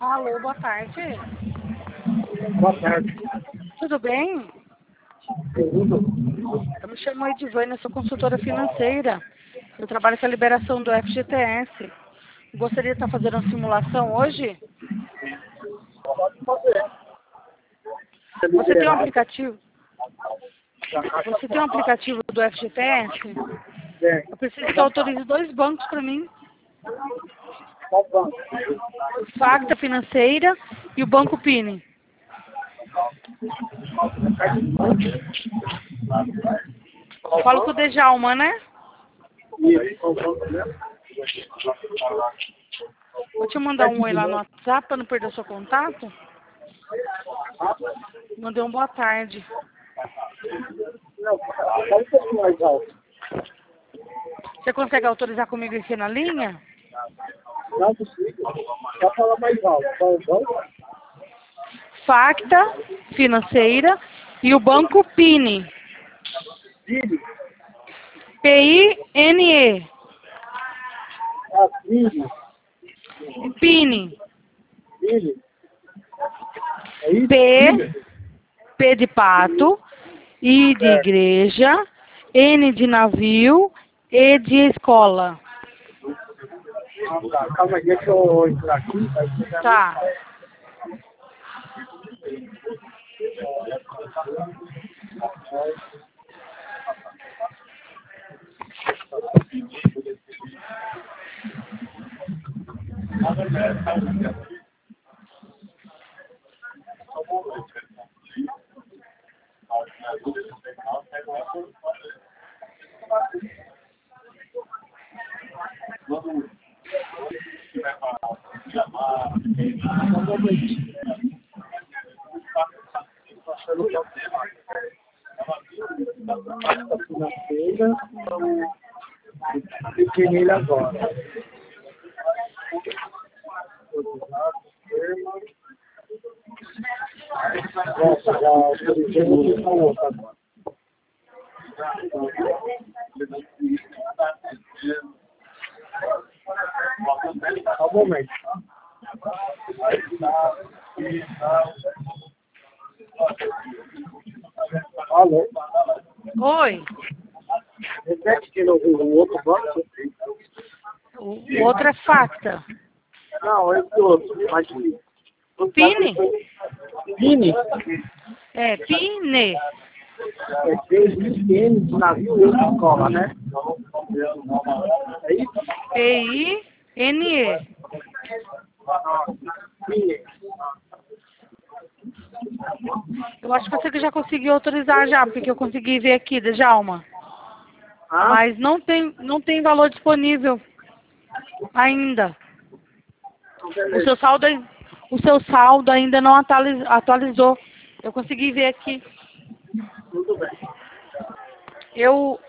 Alô, boa tarde. Boa tarde. Tudo bem? Eu me chamo Edivânia, sou consultora financeira. Eu trabalho com a liberação do FGTS. Gostaria de estar fazendo uma simulação hoje? Pode fazer. Você tem um aplicativo? Você tem um aplicativo do FGTS? Tem. Eu preciso que autorize 2 bancos para mim. Qual banco? Facta Financeira e o Banco Pini. Eu falo com o Dejalma, né? Qual banco mesmo? Vou te mandar um oi lá no WhatsApp para não perder o seu contato. Mandei um boa tarde. Não, fala um pouco mais alto. Você consegue autorizar comigo aqui na linha? Não consigo. Só fala mais alto. Qual banco? Facta Financeira e o Banco Pini. Pini. P-I-N-E. Ah, Pini. Pini. Pini. É isso? P de pato, I de igreja, N de navio, E de escola. Ah, tá. Calma aí, deixa eu entrar aqui. Tá. Financeira. Cliquei nele agora. Nossa, já autorizei você com o outro agora. Só um momento. Alô? Oi. Repete de novo o outro banco. O outro é Facta. Não, esse outro. Mas... Pini? Pini? É, Pine. É P-I-N de navio e de escola, né? É isso? P-I-N-E. Pini. Eu acho que você já conseguiu autorizar já, porque eu consegui ver aqui, Dejalma. Ah, Mas não tem valor disponível ainda. O seu saldo ainda não atualizou. Eu consegui ver aqui. tudo bem. Eu